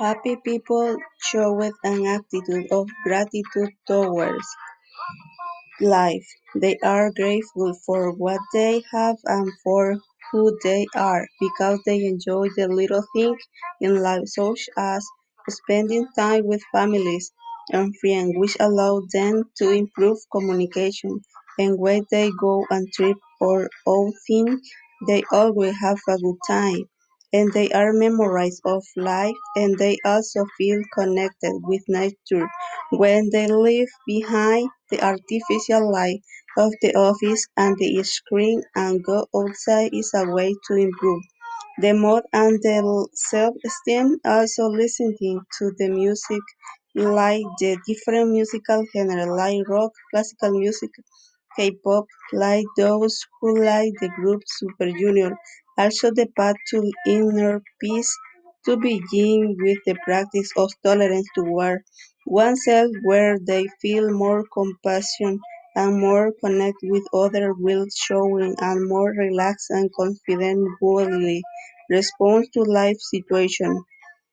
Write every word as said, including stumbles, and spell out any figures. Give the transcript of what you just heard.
Happy people showed an attitude of gratitude towards life. They are grateful for what they have and for who they are because they enjoy the little things in life, such as spending time with families and friends, which allow them to improve communication. And when they go on trip or outing, they always have a good time. And they are memories of life, and they also feel connected with nature when they leave behind the artificial light of the office and the screen and go outside is a way to improve the mood and the self-esteem. Also listening to the music like the different musical genres like rock, classical music, K-pop, like those who like the group Super Junior. Also the path to inner peace to begin with the practice of tolerance toward oneself where they feel more compassion and more connect with others will showing and more relaxed and confident bodily response to life situation.